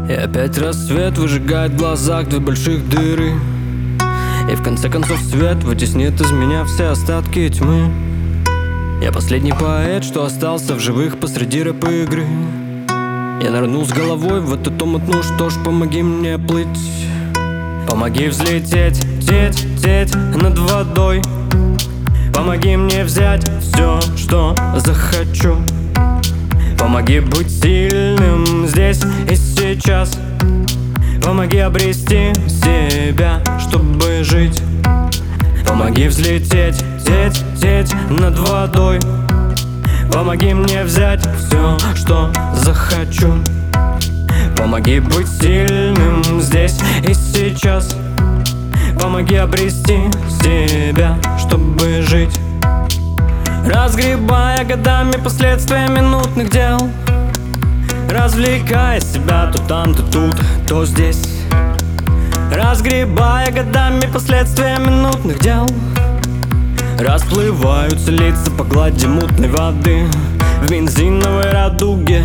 И опять рассвет выжигает в глазах две больших дыры. И в конце концов свет вытеснит из меня все остатки тьмы. Я последний поэт, что остался в живых посреди рэп-игры. Я нырнул с головой в эту омут, что ж, помоги мне плыть. Помоги взлететь, теть над водой. Помоги мне взять все, что захочу. Помоги быть сильным здесь и сейчас. Помоги обрести себя, чтобы жить. Помоги взлететь, теть над водой. Помоги мне взять все, что захочу. Помоги быть сильным здесь и сейчас. Помоги обрести себя, чтобы жить. Разгребая годами последствия минутных дел, развлекая себя то там, то тут, то здесь. Разгребая годами последствия минутных дел, расплываются лица по глади мутной воды в бензиновой радуге,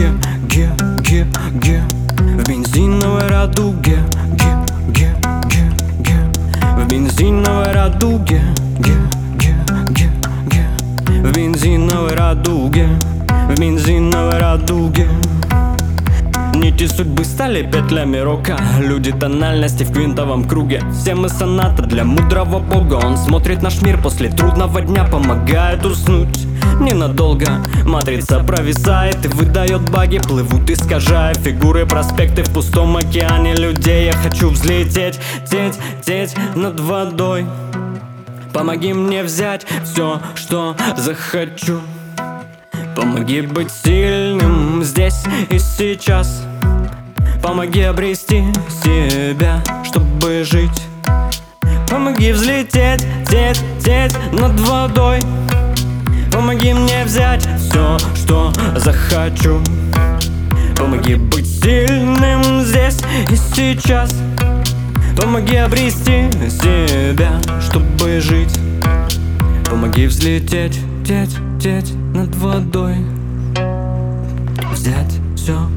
в бензиновой радуге, в бензиновой радуге, в бензиновой радуге, в бензиновой радуге. Нити судьбы стали петлями рока, люди тональности в квинтовом круге. Все мы соната для мудрого бога. Он смотрит наш мир после трудного дня, помогает уснуть ненадолго. Матрица провисает и выдает баги, плывут, искажая фигуры проспекты в пустом океане людей. Я хочу взлететь, теть над водой. Помоги мне взять все, что захочу. Помоги быть сильным здесь и сейчас. Помоги обрести себя, чтобы жить. Помоги взлететь, теть над водой. Помоги мне взять все, что захочу. Помоги быть сильным здесь и сейчас. Помоги обрести себя, чтобы жить. Помоги взлететь, теть над водой. Взять все,